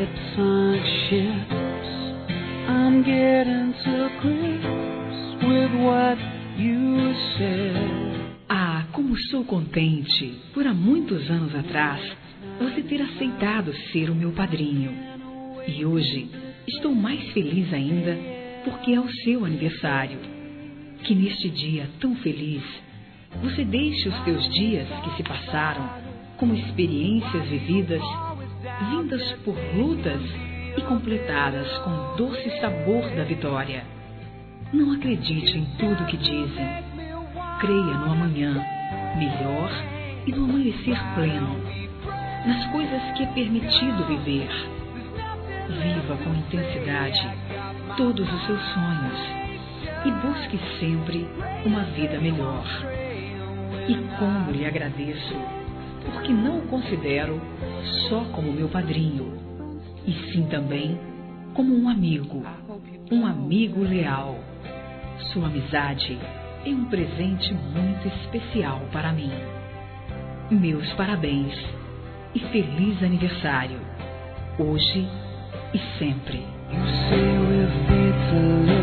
Ships aren't ships. I'm getting to grips with what you said. Ah, como sou contente, por há muitos anos atrás, você ter aceitado ser o meu padrinho. E hoje estou mais feliz ainda porque é o seu aniversário. Que neste dia tão feliz, você deixe os teus dias que se passaram como experiências vividas, vindas por lutas e completadas com o doce sabor da vitória. Não acredite em tudo que dizem. Creia no amanhã melhor e no amanhecer pleno, nas coisas que é permitido viver. Viva com intensidade todos os seus sonhos e busque sempre uma vida melhor. E como lhe agradeço, porque não o considero só como meu padrinho, e sim também como um amigo leal. Sua amizade é um presente muito especial para mim. Meus parabéns e feliz aniversário, hoje e sempre. You say we're fated to live.